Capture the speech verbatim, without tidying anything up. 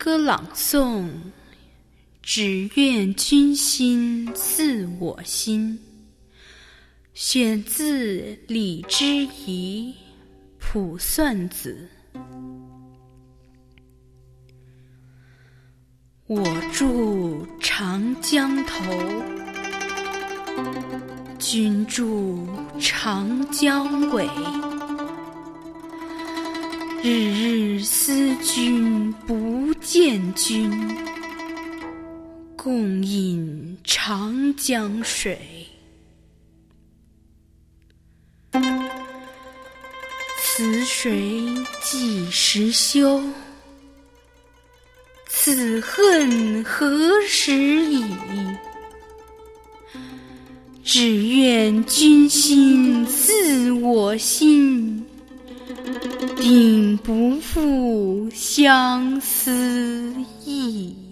歌朗诵，只愿君心似我心，选自李之仪《卜算子》。我住长江头，君住长江尾。日日思君不见君，共饮长江水。此水几时休？此恨何时已？只愿君心似我心，定不负相思意。